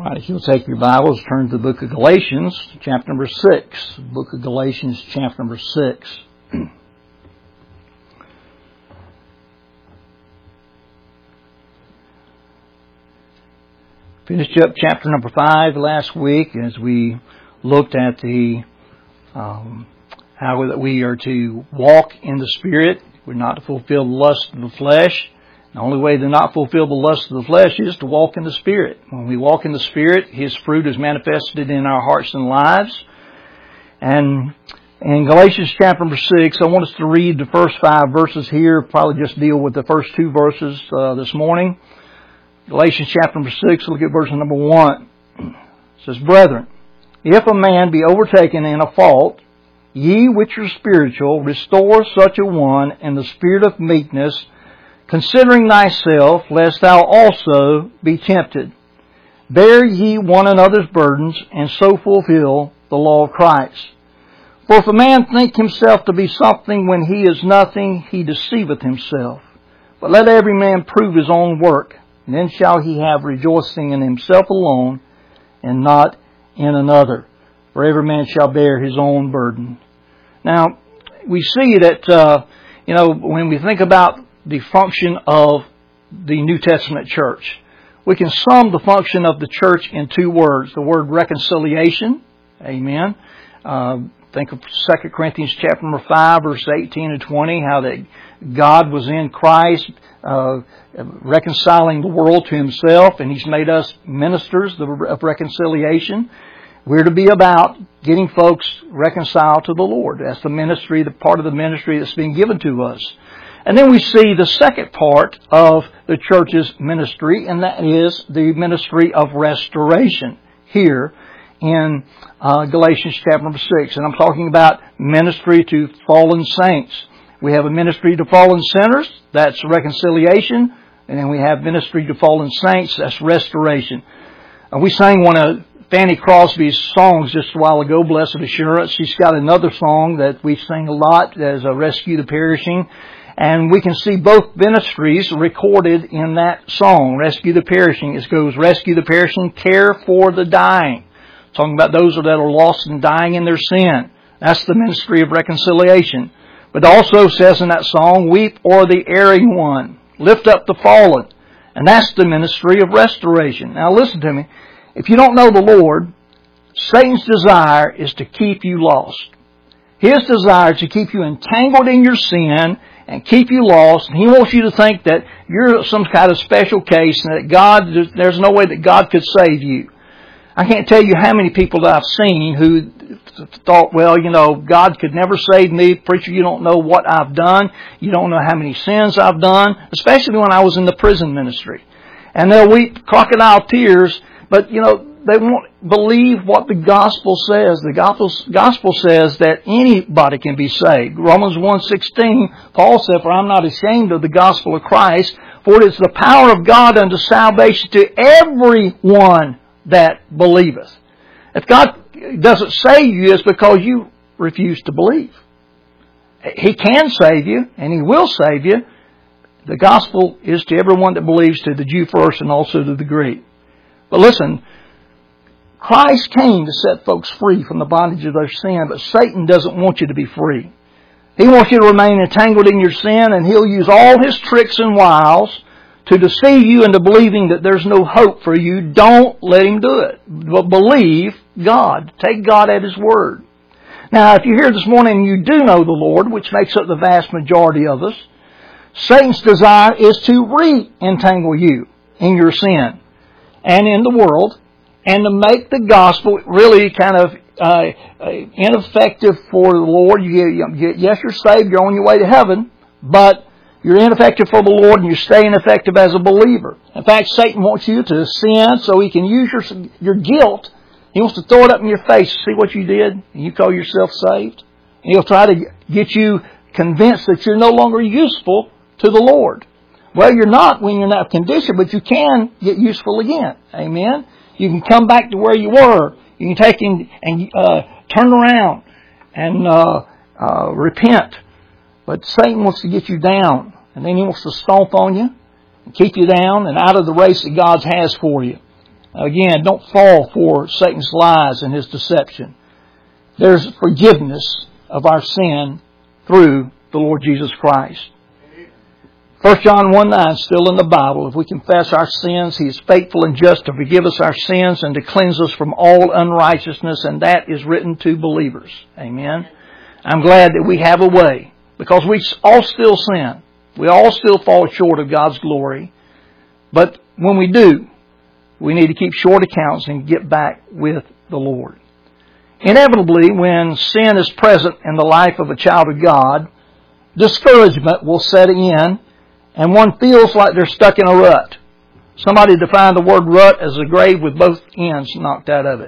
Right, if you'll take your Bibles, turn to the book of Galatians, chapter number 6. Book of Galatians, chapter number 6. Finished up chapter number 5 last week as we looked at the how that we are to walk in the Spirit. We're not to fulfill the lust of the flesh. The only way to not fulfill the lust of the flesh is to walk in the Spirit. When we walk in the Spirit, His fruit is manifested in our hearts and lives. And in Galatians chapter number 6, I want us to read the first 5 verses here. Probably just deal with the first 2 verses this morning. Galatians chapter number 6, look at verse number 1. It says, Brethren, if a man be overtaken in a fault, ye which are spiritual, restore such a one in the spirit of meekness, considering thyself, lest thou also be tempted. Bear ye one another's burdens, and so fulfill the law of Christ. For if a man think himself to be something when he is nothing, he deceiveth himself. But let every man prove his own work, and then shall he have rejoicing in himself alone, and not in another. For every man shall bear his own burden. Now, we see that, when we think about the function of the New Testament church, we can sum the function of the church in 2 words. The word reconciliation. Amen. Think of 2 Corinthians chapter number 5, verse 18 and 20, how that God was in Christ, reconciling the world to Himself, and He's made us ministers of reconciliation. We're to be about getting folks reconciled to the Lord. That's the ministry, the part of the ministry that's being given to us. And then we see the second part of the church's ministry, and that is the ministry of restoration here in Galatians chapter number 6. And I'm talking about ministry to fallen saints. We have a ministry to fallen sinners, that's reconciliation. And then we have ministry to fallen saints, that's restoration. We sang one of Fanny Crosby's songs just a while ago, Blessed Assurance. She's got another song that we sing a lot as Rescue the Perishing. And we can see both ministries recorded in that song, Rescue the Perishing. It goes, Rescue the Perishing, care for the dying. Talking about those that are lost and dying in their sin. That's the ministry of reconciliation. But also says in that song, weep o'er the erring one, lift up the fallen. And that's the ministry of restoration. Now listen to me. If you don't know the Lord, Satan's desire is to keep you lost. His desire is to keep you entangled in your sin and keep you lost. And he wants you to think that you're some kind of special case and that there's no way that God could save you. I can't tell you how many people that I've seen who thought, God could never save me. Preacher, you don't know what I've done. You don't know how many sins I've done, especially when I was in the prison ministry. And they'll weep crocodile tears, but they won't believe what the gospel says. The gospel says that anybody can be saved. Romans 1:16, Paul said, For I'm not ashamed of the gospel of Christ, for it is the power of God unto salvation to everyone that believeth. If God doesn't save you, it's because you refuse to believe. He can save you, and He will save you. The gospel is to everyone that believes, to the Jew first and also to the Greek. But listen, Christ came to set folks free from the bondage of their sin, but Satan doesn't want you to be free. He wants you to remain entangled in your sin, and he'll use all his tricks and wiles to deceive you into believing that there's no hope for you. Don't let him do it. But believe God. Take God at His word. Now, if you're here this morning and you do know the Lord, which makes up the vast majority of us, Satan's desire is to re-entangle you in your sin and in the world, and to make the gospel really kind of ineffective for the Lord. Yes, you're saved, you're on your way to heaven, but you're ineffective for the Lord, and you stay ineffective as a believer. In fact, Satan wants you to sin so he can use your guilt. He wants to throw it up in your face. See what you did? And you call yourself saved? And he'll try to get you convinced that you're no longer useful to the Lord. Well, you're not when you're in that condition, but you can get useful again. Amen? You can come back to where you were. You can take and turn around and repent. But Satan wants to get you down. And then he wants to stomp on you and keep you down and out of the race that God has for you. Again, don't fall for Satan's lies and his deception. There's forgiveness of our sin through the Lord Jesus Christ. 1 John 1:9, still in the Bible. If we confess our sins, He is faithful and just to forgive us our sins and to cleanse us from all unrighteousness, and that is written to believers. Amen. I'm glad that we have a way, because we all still sin. We all still fall short of God's glory. But when we do, we need to keep short accounts and get back with the Lord. Inevitably, when sin is present in the life of a child of God, discouragement will set in, and one feels like they're stuck in a rut. Somebody defined the word rut as a grave with both ends knocked out of it.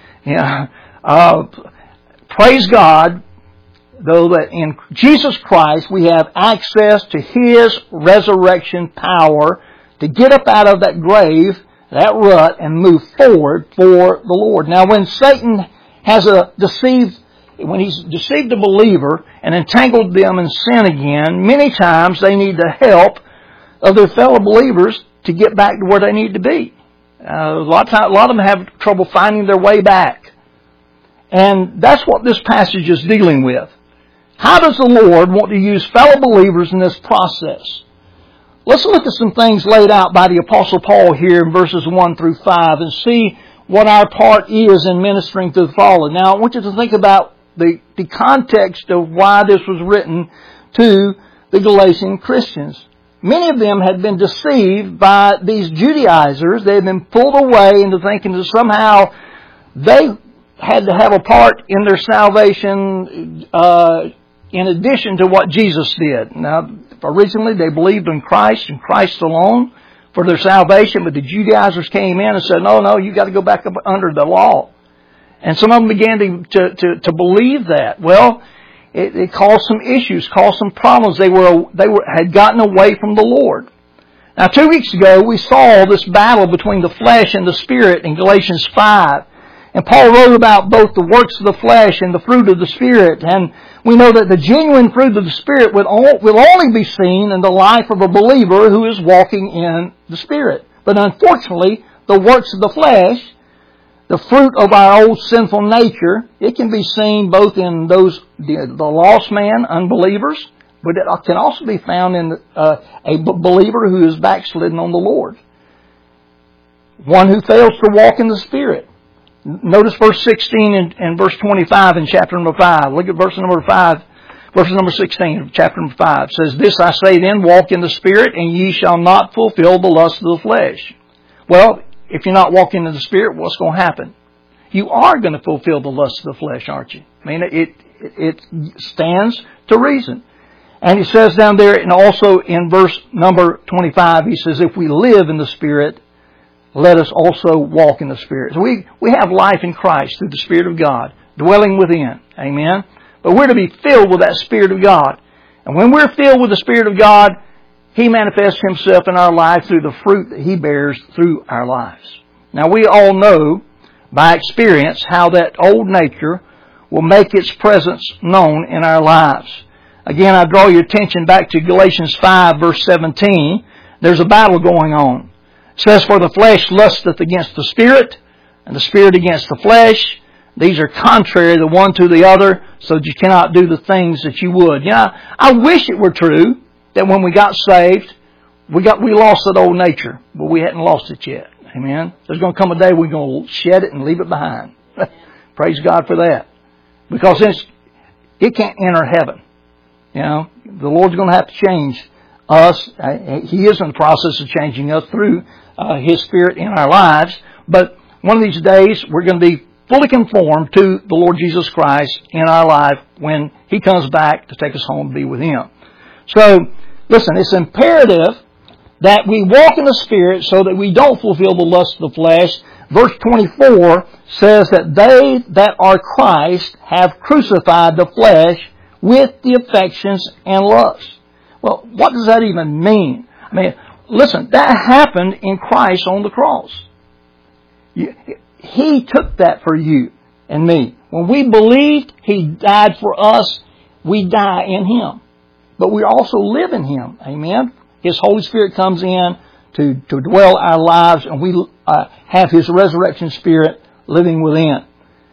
Praise God, though, that in Jesus Christ we have access to His resurrection power to get up out of that grave, that rut, and move forward for the Lord. Now, when Satan has when he's deceived a believer and entangled them in sin again, many times they need the help of their fellow believers to get back to where they need to be. A lot of them have trouble finding their way back. And that's what this passage is dealing with. How does the Lord want to use fellow believers in this process? Let's look at some things laid out by the Apostle Paul here in verses 1 through 5 and see what our part is in ministering to the fallen. Now, I want you to think about the context of why this was written to the Galatian Christians. Many of them had been deceived by these Judaizers. They had been pulled away into thinking that somehow they had to have a part in their salvation in addition to what Jesus did. Now, originally they believed in Christ and Christ alone for their salvation, but the Judaizers came in and said, no, you got to go back up under the law. And some of them began to believe that. Well, it caused some issues, caused some problems. They had gotten away from the Lord. Now, 2 weeks ago, we saw this battle between the flesh and the Spirit in Galatians 5. And Paul wrote about both the works of the flesh and the fruit of the Spirit. And we know that the genuine fruit of the Spirit will only be seen in the life of a believer who is walking in the Spirit. But unfortunately, the works of the flesh, the fruit of our old sinful nature, it can be seen both in the lost man, unbelievers, but it can also be found in a believer who is backslidden on the Lord. One who fails to walk in the Spirit. Notice verse 16 and verse 25 in chapter number 5. Look at verse number 16 of chapter number 5. It says, "This I say then, walk in the Spirit, and ye shall not fulfill the lust of the flesh." Well, if you're not walking in the Spirit, what's going to happen? You are going to fulfill the lust of the flesh, aren't you? I mean, it stands to reason. And he says down there, and also in verse number 25, he says, "If we live in the Spirit, let us also walk in the Spirit." So we have life in Christ through the Spirit of God dwelling within. Amen? But we're to be filled with that Spirit of God. And when we're filled with the Spirit of God, He manifests Himself in our life through the fruit that He bears through our lives. Now, we all know by experience how that old nature will make its presence known in our lives. Again, I draw your attention back to Galatians 5, verse 17. There's a battle going on. It says, "For the flesh lusteth against the Spirit, and the Spirit against the flesh. These are contrary the one to the other, so that you cannot do the things that you would." I wish it were true that when we got saved, we lost that old nature, but we hadn't lost it yet. Amen. There's going to come a day we're going to shed it and leave it behind. Praise God for that, because it can't enter heaven. The Lord's going to have to change us. He is in the process of changing us through His Spirit in our lives. But one of these days, we're going to be fully conformed to the Lord Jesus Christ in our life when He comes back to take us home to be with Him. So, listen, it's imperative that we walk in the Spirit so that we don't fulfill the lust of the flesh. Verse 24 says that they that are Christ have crucified the flesh with the affections and lusts. Well, what does that even mean? I mean, listen, that happened in Christ on the cross. He took that for you and me. When we believed He died for us, we die in Him. But we also live in Him. Amen? His Holy Spirit comes in to dwell our lives, and we have His resurrection Spirit living within.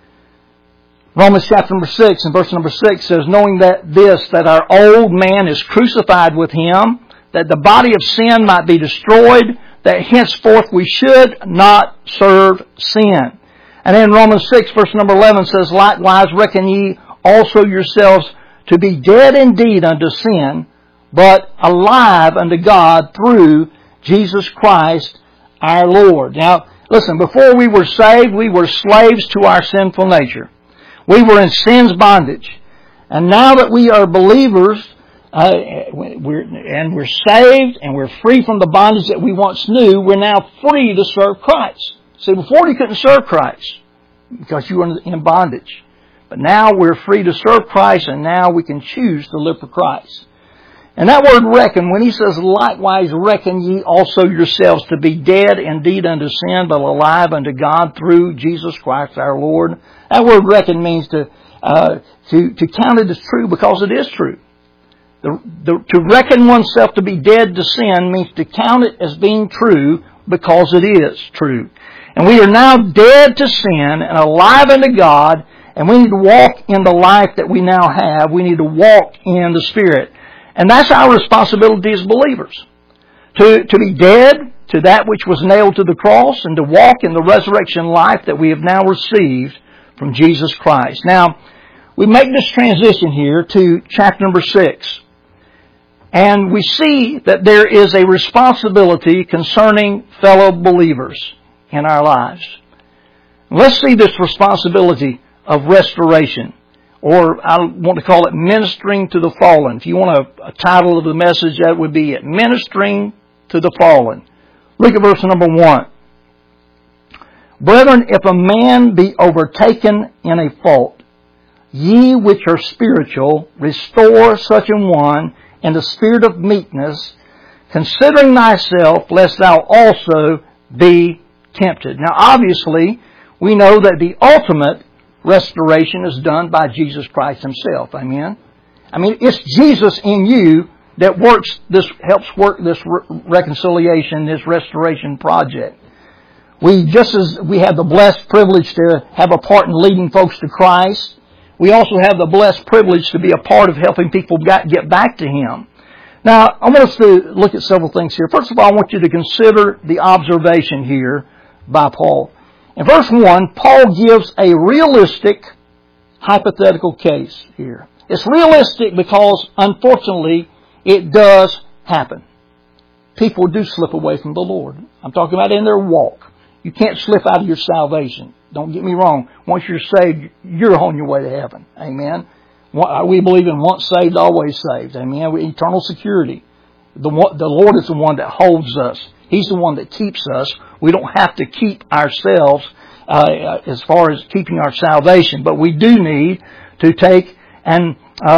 Romans chapter number 6 and verse number 6 says, knowing that our old man is crucified with Him, that the body of sin might be destroyed, that henceforth we should not serve sin. And then Romans 6 verse number 11 says, likewise reckon ye also yourselves to be dead indeed unto sin, but alive unto God through Jesus Christ our Lord. Now, listen, before we were saved, we were slaves to our sinful nature. We were in sin's bondage. And now that we are believers, we're saved and we're free from the bondage that we once knew, we're now free to serve Christ. See, before you couldn't serve Christ because you were in bondage. But now we're free to serve Christ, and now we can choose to live for Christ. And that word reckon, when he says, likewise reckon ye also yourselves to be dead indeed unto sin, but alive unto God through Jesus Christ our Lord. That word reckon means to count it as true because it is true. To reckon oneself to be dead to sin means to count it as being true because it is true. And we are now dead to sin and alive unto God, and we need to walk in the life that we now have. We need to walk in the Spirit. And that's our responsibility as believers. To be dead to that which was nailed to the cross and to walk in the resurrection life that we have now received from Jesus Christ. Now, we make this transition here to chapter number 6. And we see that there is a responsibility concerning fellow believers in our lives. Let's see this responsibility of restoration, or I want to call it ministering to the fallen. If you want a title of the message, that would be it, Ministering to the Fallen. Look at verse number 1. Brethren, if a man be overtaken in a fault, ye which are spiritual, restore such an one in the spirit of meekness, considering thyself, lest thou also be tempted. Now, obviously, we know that the ultimate restoration is done by Jesus Christ Himself. Amen? I mean, it's Jesus in you that helps work this reconciliation, this restoration project. Just as we have the blessed privilege to have a part in leading folks to Christ, we also have the blessed privilege to be a part of helping people get back to Him. Now, I want us to look at several things here. First of all, I want you to consider the observation here by Paul. In verse 1, Paul gives a realistic hypothetical case here. It's realistic because, unfortunately, it does happen. People do slip away from the Lord. I'm talking about in their walk. You can't slip out of your salvation. Don't get me wrong. Once you're saved, you're on your way to heaven. Amen. We believe in once saved, always saved. Amen. Eternal security. The Lord is the one that holds us. He's the one that keeps us. We don't have to keep ourselves as far as keeping our salvation, but we do need to take and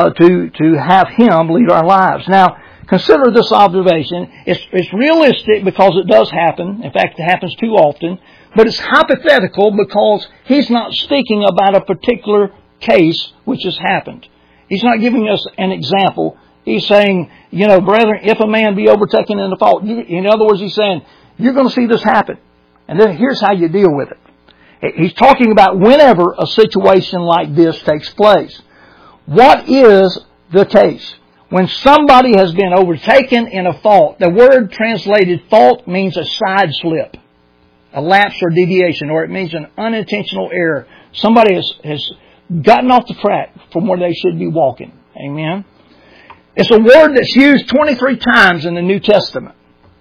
to have Him lead our lives. Now, consider this observation. It's realistic because it does happen. In fact, it happens too often. But it's hypothetical because he's not speaking about a particular case which has happened. He's not giving us an example. He's saying, brethren, if a man be overtaken in a fault. In other words, he's saying, you're going to see this happen. And then here's how you deal with it. He's talking about whenever a situation like this takes place. What is the case? When somebody has been overtaken in a fault, the word translated fault means a side slip, a lapse or deviation, or it means an unintentional error. Somebody has gotten off the track from where they should be walking. Amen. It's a word that's used 23 times in the New Testament.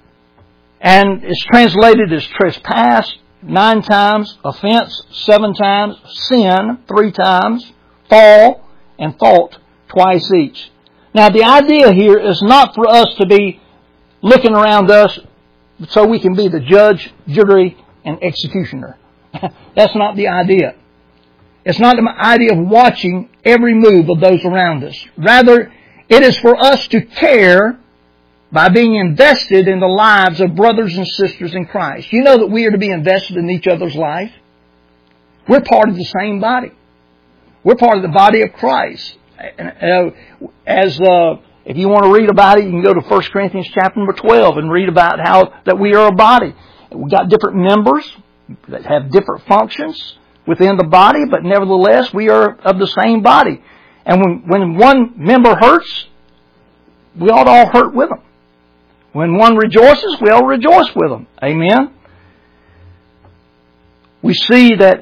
And it's translated as trespass 9 times, offense 7 times, sin 3 times, fall and fault twice each. Now the idea here is not for us to be looking around us so we can be the judge, jury, and executioner. That's not the idea. It's not the idea of watching every move of those around us. Rather, it is for us to care by being invested in the lives of brothers and sisters in Christ. You know that we are to be invested in each other's life. We're part of the same body. We're part of the body of Christ. If you want to read about it, you can go to 1 Corinthians chapter number 12 and read about how that we are a body. We've got different members that have different functions within the body, but nevertheless, we are of the same body. And when one member hurts, we ought to all hurt with them. When one rejoices, we all rejoice with them. Amen? We see that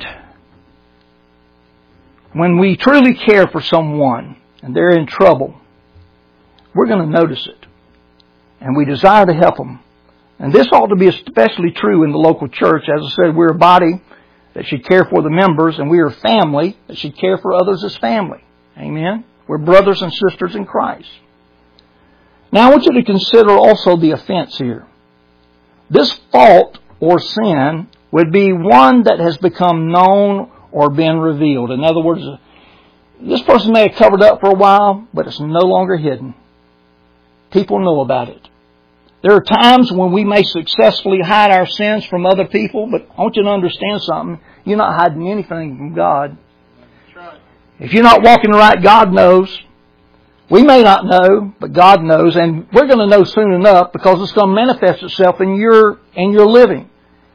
when we truly care for someone and they're in trouble, we're going to notice it. And we desire to help them. And this ought to be especially true in the local church. As I said, we're a body that should care for the members, and we are a family that should care for others as family. Amen? We're brothers and sisters in Christ. Now I want you to consider also the offense here. This fault or sin would be one that has become known or been revealed. In other words, this person may have covered up for a while, but it's no longer hidden. People know about it. There are times when we may successfully hide our sins from other people, but I want you to understand something. You're not hiding anything from God. If you're not walking right, God knows. We may not know, but God knows, and we're going to know soon enough because it's going to manifest itself in your living.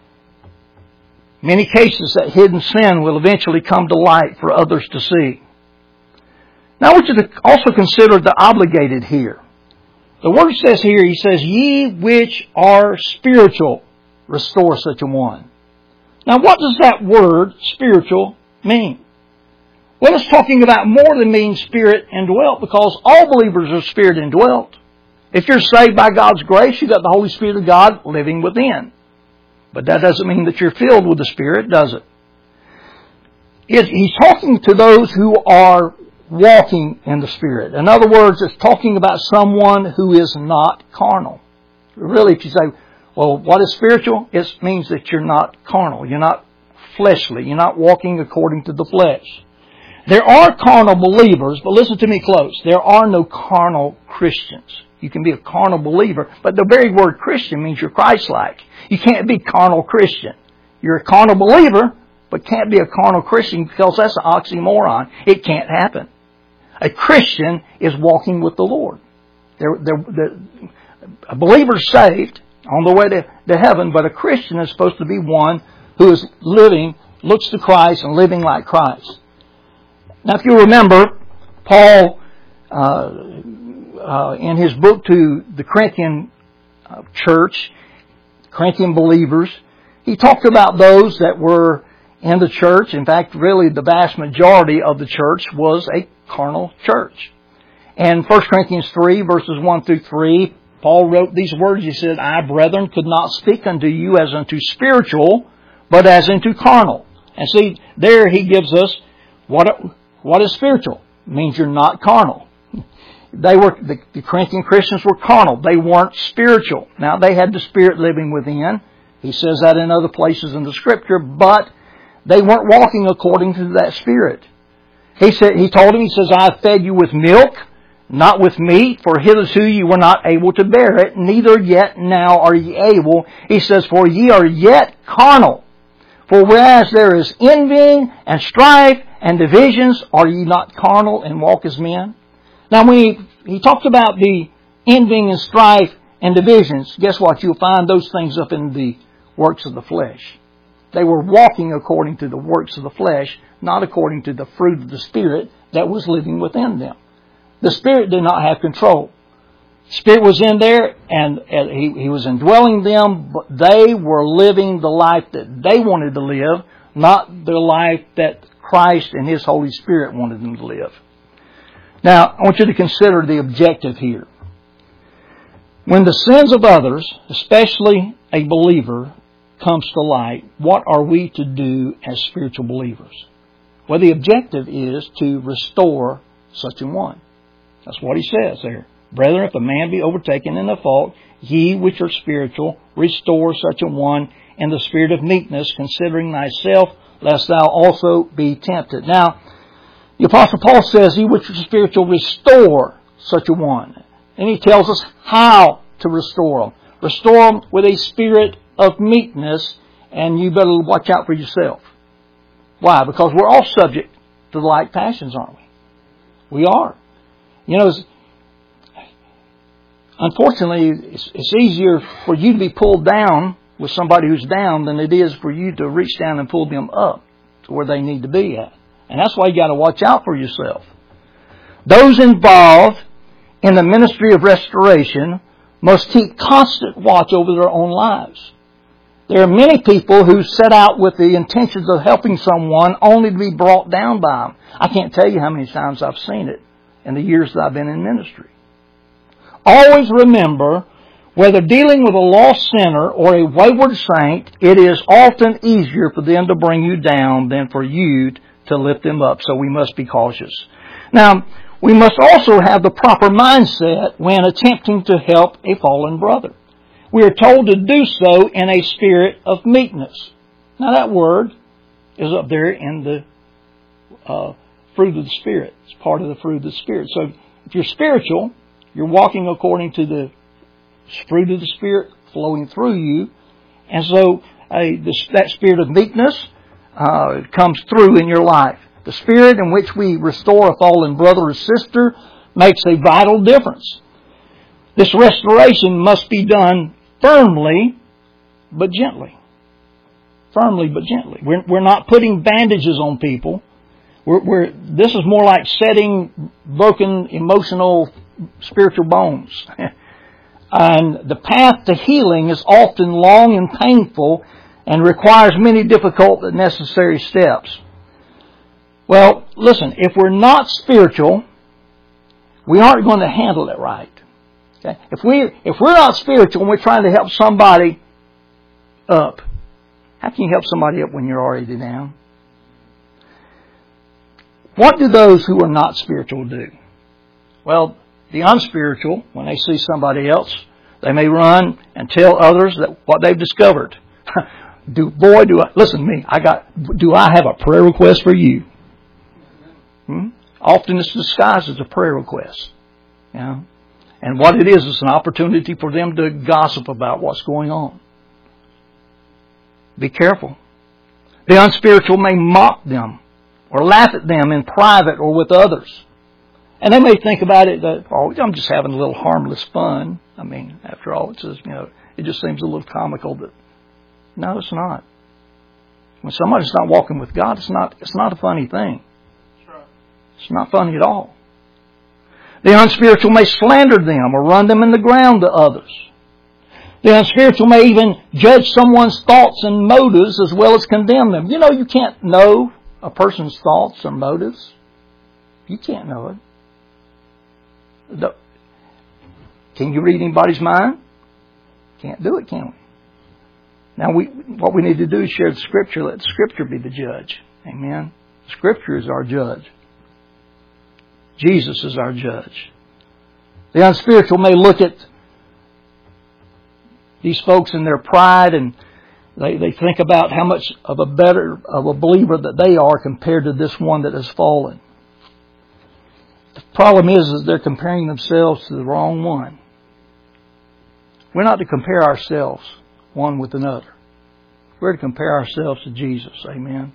Many cases, that hidden sin will eventually come to light for others to see. Now I want you to also consider the obligated here. The word says here, he says, ye which are spiritual, restore such a one. Now what does that word, spiritual, mean? Well, it's talking about more than being spirit indwelt, because all believers are spirit indwelt. If you're saved by God's grace, you've got the Holy Spirit of God living within. But that doesn't mean that you're filled with the Spirit, does it? He's talking to those who are walking in the Spirit. In other words, it's talking about someone who is not carnal. Really, if you say, well, what is spiritual? It means that you're not carnal. You're not fleshly. You're not walking according to the flesh. There are carnal believers, but listen to me close. There are no carnal Christians. You can be a carnal believer, but the very word Christian means you're Christ-like. You can't be carnal Christian. You're a carnal believer, but can't be a carnal Christian because that's an oxymoron. It can't happen. A Christian is walking with the Lord. A believer's saved on the way to heaven, but a Christian is supposed to be one who is living, looks to Christ and living like Christ. Now, if you remember, Paul, in his book to the Corinthian church, Corinthian believers, he talked about those that were in the church. In fact, really the vast majority of the church was a carnal church. And 1 Corinthians 3, verses 1 through 3, Paul wrote these words. He said, I, brethren, could not speak unto you as unto spiritual, but as unto carnal. And see, there he gives us what is spiritual. It means you're not carnal. The Corinthian Christians were carnal. They weren't spiritual. Now, they had the Spirit living within. He says that in other places in the Scripture, but they weren't walking according to that Spirit. He told him, I have fed you with milk, not with meat, for hitherto you were not able to bear it, neither yet now are ye able. He says, for ye are yet carnal. For whereas there is envying and strife and divisions, are ye not carnal and walk as men? Now, when he talked about the envying and strife and divisions, guess what? You'll find those things up in the works of the flesh. They were walking according to the works of the flesh, not according to the fruit of the Spirit that was living within them. The Spirit did not have control. Spirit was in there and He was indwelling them, but they were living the life that they wanted to live, not the life that Christ and His Holy Spirit wanted them to live. Now, I want you to consider the objective here. When the sins of others, especially a believer, comes to light, what are we to do as spiritual believers? Well, the objective is to restore such a one. That's what he says there. Brethren, if a man be overtaken in a fault, ye which are spiritual, restore such a one in the spirit of meekness, considering thyself, lest thou also be tempted. Now, the Apostle Paul says, ye which are spiritual, restore such a one. And he tells us how to restore them. Restore them with a spirit of meekness, and you better watch out for yourself. Why? Because we're all subject to the like passions, aren't we? We are. You know, unfortunately, it's easier for you to be pulled down with somebody who's down than it is for you to reach down and pull them up to where they need to be at. And that's why you got to watch out for yourself. Those involved in the ministry of restoration must keep constant watch over their own lives. There are many people who set out with the intentions of helping someone only to be brought down by them. I can't tell you how many times I've seen it in the years that I've been in ministry. Always remember, whether dealing with a lost sinner or a wayward saint, it is often easier for them to bring you down than for you to lift them up. So we must be cautious. Now, we must also have the proper mindset when attempting to help a fallen brother. We are told to do so in a spirit of meekness. Now that word is up there in the fruit of the Spirit. It's part of the fruit of the Spirit. So if you're spiritual, you're walking according to the fruit of the Spirit flowing through you. And so that spirit of meekness comes through in your life. The spirit in which we restore a fallen brother or sister makes a vital difference. This restoration must be done firmly but gently. Firmly but gently. We're not putting bandages on people. This is more like setting broken emotional, spiritual bones. And the path to healing is often long and painful and requires many difficult but necessary steps. Well, listen, if we're not spiritual, we aren't going to handle it right. Okay? If we're not spiritual and we're trying to help somebody up, how can you help somebody up when you're already down? What do those who are not spiritual do? Well, the unspiritual, when they see somebody else, they may run and tell others that what they've discovered. Do I have a prayer request for you? Often it's disguised as a prayer request. Yeah. And what it is an opportunity for them to gossip about what's going on. Be careful. The unspiritual may mock them or laugh at them in private or with others. And they may think about it that, I'm just having a little harmless fun. I mean, after all, it just seems a little comical. But no, it's not. When somebody's not walking with God, it's not a funny thing. It's not funny at all. The unspiritual may slander them or run them in the ground to others. The unspiritual may even judge someone's thoughts and motives as well as condemn them. You know, you can't know a person's thoughts or motives. You can't know it. Can you read anybody's mind? Can't do it, can we? Now, what we need to do is share the Scripture. Let the Scripture be the judge. Amen. Scripture is our judge. Jesus is our judge. The unspiritual may look at these folks in their pride and they think about how much of a believer that they are compared to this one that has fallen. The problem is they're comparing themselves to the wrong one. We're not to compare ourselves one with another. We're to compare ourselves to Jesus. Amen.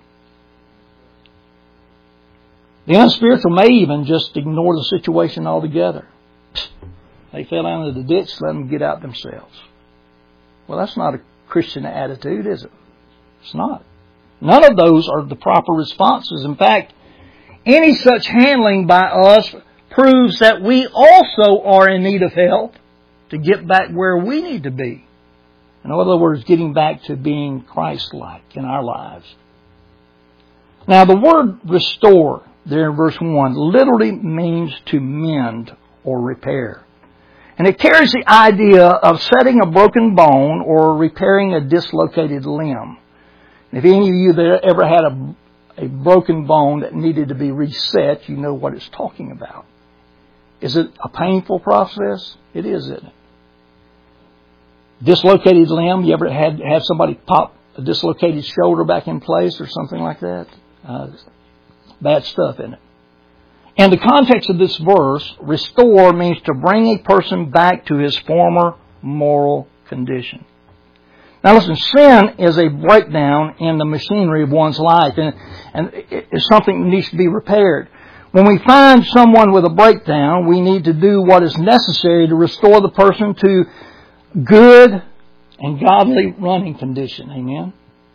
The unspiritual may even just ignore the situation altogether. They fell down into the ditch, let them get out themselves. Well, that's not a Christian attitude, is it? It's not. None of those are the proper responses. In fact, any such handling by us proves that we also are in need of help to get back where we need to be. In other words, getting back to being Christ-like in our lives. Now, the word restore there in verse 1 literally means to mend or repair. And it carries the idea of setting a broken bone or repairing a dislocated limb. If any of you that ever had a broken bone that needed to be reset, you know what it's talking about. Is it a painful process? It is, isn't it? Dislocated limb, you ever have somebody pop a dislocated shoulder back in place or something like that? Bad stuff, isn't it? In the context of this verse, restore means to bring a person back to his former moral condition. Now listen, sin is a breakdown in the machinery of one's life, and it's something that needs to be repaired. When we find someone with a breakdown, we need to do what is necessary to restore the person to good and godly running condition. Amen.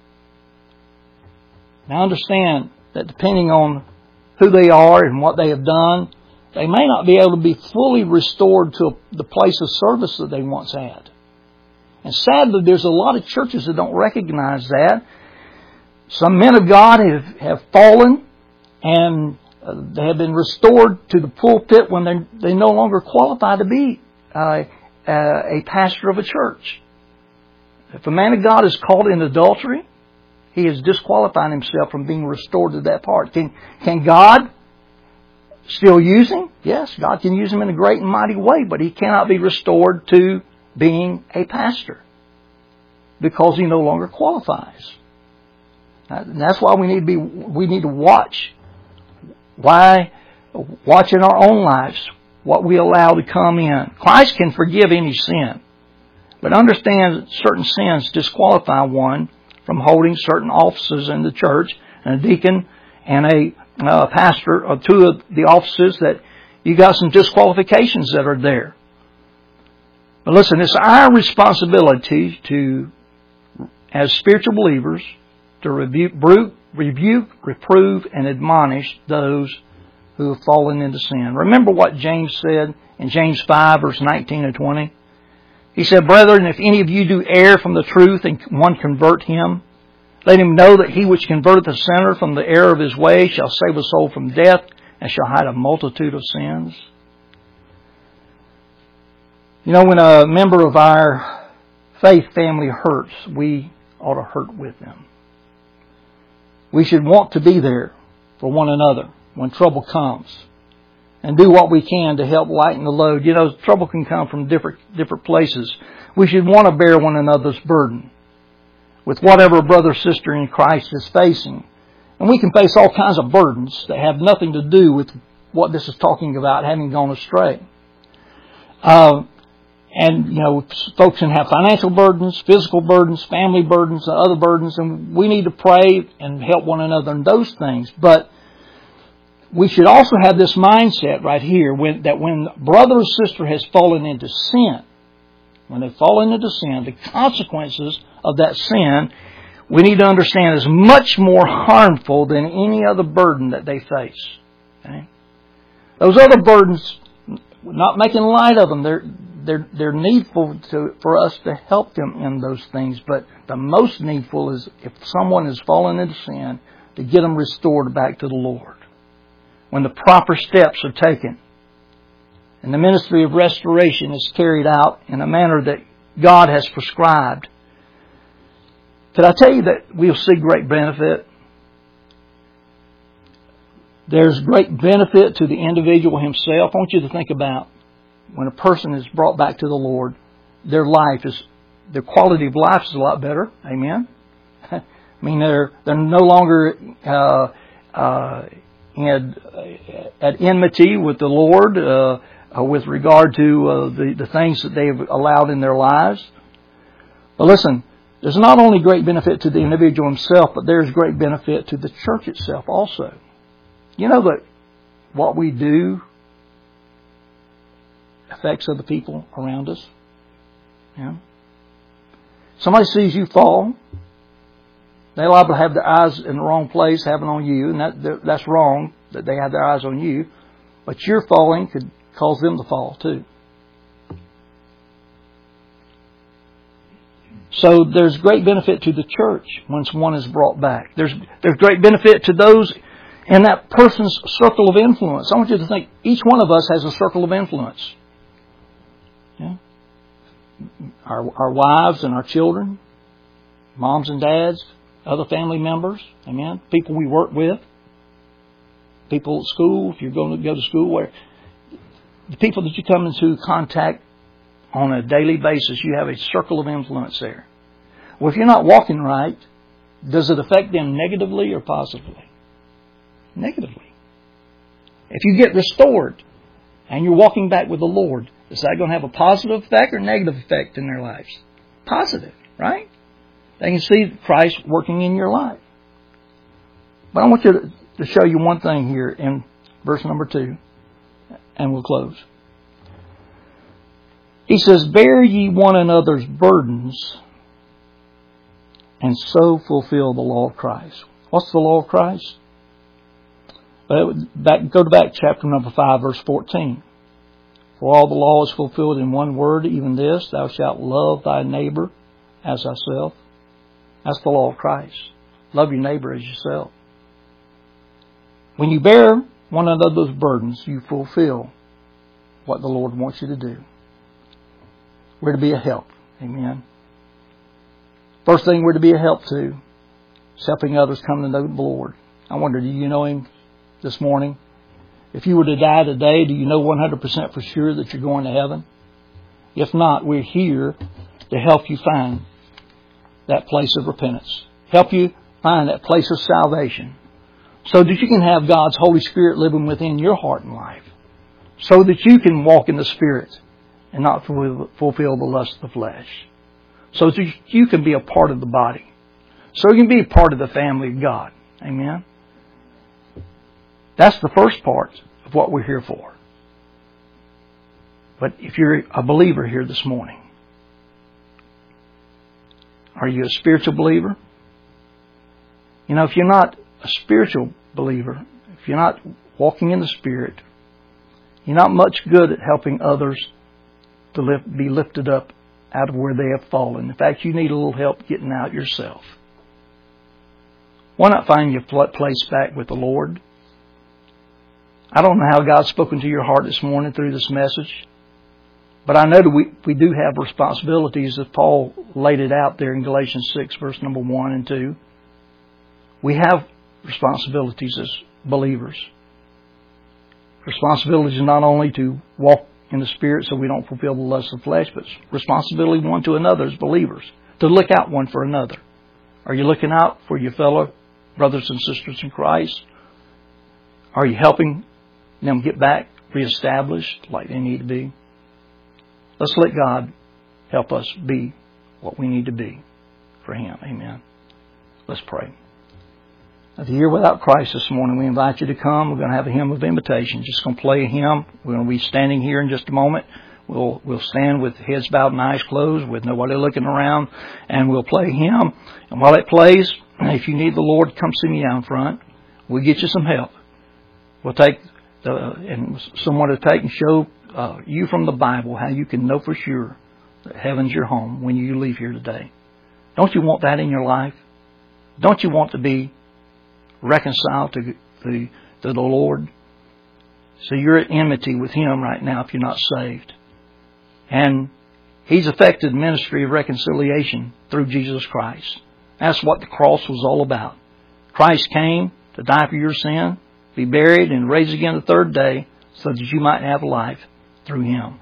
Now understand that depending on who they are and what they have done, they may not be able to be fully restored to the place of service that they once had. And sadly, there's a lot of churches that don't recognize that. Some men of God have fallen, and they have been restored to the pulpit when they no longer qualify to be a pastor of a church. If a man of God is caught in adultery, he is disqualifying himself from being restored to that part. Can God still use him? Yes, God can use him in a great and mighty way, but he cannot be restored to being a pastor because he no longer qualifies. And that's why we need to watch. Watch in our own lives what we allow to come in. Christ can forgive any sin, but understand that certain sins disqualify one from holding certain offices in the church, and a deacon and a pastor are two of the offices that you got some disqualifications that are there. But listen, it's our responsibility to, as spiritual believers, to rebuke, reprove, and admonish those who have fallen into sin. Remember what James said in James 5, verse 19 and 20? He said, "Brethren, if any of you do err from the truth and one convert him, let him know that he which converteth the sinner from the error of his way shall save a soul from death and shall hide a multitude of sins." You know, when a member of our faith family hurts, we ought to hurt with them. We should want to be there for one another when trouble comes and do what we can to help lighten the load. You know, trouble can come from different places. We should want to bear one another's burden with whatever brother or sister in Christ is facing. And we can face all kinds of burdens that have nothing to do with what this is talking about, having gone astray. And, you know, folks can have financial burdens, physical burdens, family burdens, and other burdens, and we need to pray and help one another in those things. But we should also have this mindset right here that when brother or sister has fallen into sin, when they've fallen into sin, the consequences of that sin, we need to understand is much more harmful than any other burden that they face. Okay? Those other burdens, not making light of them, they're needful for us to help them in those things. But the most needful is if someone has fallen into sin, to get them restored back to the Lord. When the proper steps are taken and the ministry of restoration is carried out in a manner that God has prescribed, could I tell you that we'll see great benefit? There's great benefit to the individual himself. I want you to think about when a person is brought back to the Lord, their quality of life is a lot better. Amen. I mean, they're no longer at enmity with the Lord with regard to the things that they've allowed in their lives. But listen, there's not only great benefit to the individual himself, but there's great benefit to the church itself also. You know that what we do affects other people around us. Yeah. Somebody sees you fall, they're liable to have their eyes in the wrong place, having on you, and that's wrong that they have their eyes on you. But your falling could cause them to fall too. So there's great benefit to the church once one is brought back. There's great benefit to those in that person's circle of influence. I want you to think each one of us has a circle of influence. Yeah? Our wives and our children, moms and dads, other family members, amen. People we work with, people at school, if you're going to go to school, where the people that you come into contact on a daily basis, you have a circle of influence there. Well, if you're not walking right, does it affect them negatively or positively? Negatively. If you get restored and you're walking back with the Lord, is that going to have a positive effect or negative effect in their lives? Positive, right? They can see Christ working in your life. But I want you to show you one thing here in verse number 2, and we'll close. He says, "Bear ye one another's burdens, and so fulfill the law of Christ. What's the law of Christ? Go back to chapter number 5, verse 14. For all the law is fulfilled in one word, even this, thou shalt love thy neighbor as thyself. That's the law of Christ. Love your neighbor as yourself. When you bear one another's burdens, you fulfill what the Lord wants you to do. We're to be a help. Amen. First thing we're to be a help to is helping others come to know the Lord. I wonder, do you know Him this morning? If you were to die today, do you know 100% for sure that you're going to heaven? If not, we're here to help you find that place of repentance. Help you find that place of salvation. So that you can have God's Holy Spirit living within your heart and life. So that you can walk in the Spirit and not fulfill the lust of the flesh. So that you can be a part of the body. So you can be a part of the family of God. Amen. That's the first part of what we're here for. But if you're a believer here this morning, are you a spiritual believer? You know, if you're not a spiritual believer, if you're not walking in the Spirit, you're not much good at helping others to be lifted up out of where they have fallen. In fact, you need a little help getting out yourself. Why not find your place back with the Lord? I don't know how God's spoken to your heart this morning through this message, but I know that we do have responsibilities, as Paul laid it out there in Galatians 6, verse number 1 and 2. We have responsibilities as believers. Responsibilities not only to walk in the Spirit so we don't fulfill the lust of the flesh, but responsibility one to another as believers, to look out one for another. Are you looking out for your fellow brothers and sisters in Christ? Are you helping them get back reestablished like they need to be? Let's let God help us be what we need to be for Him. Amen. Let's pray. If you're here without Christ this morning, we invite you to come. We're going to have a hymn of invitation. Just going to play a hymn. We're going to be standing here in just a moment. We'll stand with heads bowed and eyes closed with nobody looking around, and we'll play a hymn. And while it plays, if you need the Lord, come see me down front. We'll get you some help. We'll take someone to take and show you from the Bible how you can know for sure that heaven's your home when you leave here today. Don't you want that in your life? Don't you want to be reconciled to the Lord? So you're at enmity with Him right now if you're not saved. And He's effected ministry of reconciliation through Jesus Christ. That's what the cross was all about. Christ came to die for your sin, be buried, and raised again the third day so that you might have life through Him.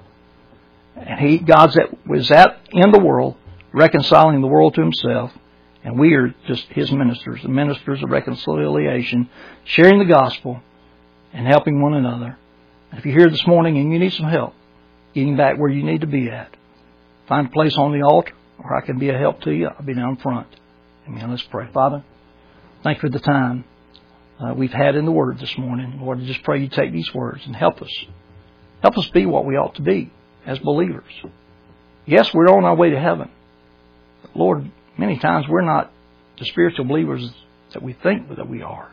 And God was in the world, reconciling the world to Himself, and we are just His ministers, the ministers of reconciliation, sharing the gospel and helping one another. And if you're here this morning and you need some help getting back where you need to be at, find a place on the altar, or I can be a help to you. I'll be down front. Amen. Let's pray. Father, thank you for the time we've had in the Word this morning. Lord, I just pray you take these words and help us. Help us be what we ought to be as believers. Yes, we're on our way to heaven. But Lord, many times we're not the spiritual believers that we think that we are.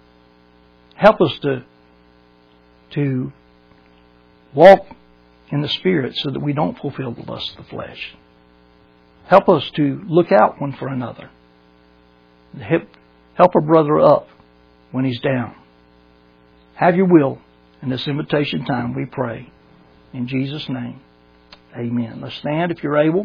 Help us to walk in the Spirit so that we don't fulfill the lust of the flesh. Help us to look out one for another. Help a brother up when he's down. Have your will in this invitation time, we pray. In Jesus' name, amen. Let's stand if you're able.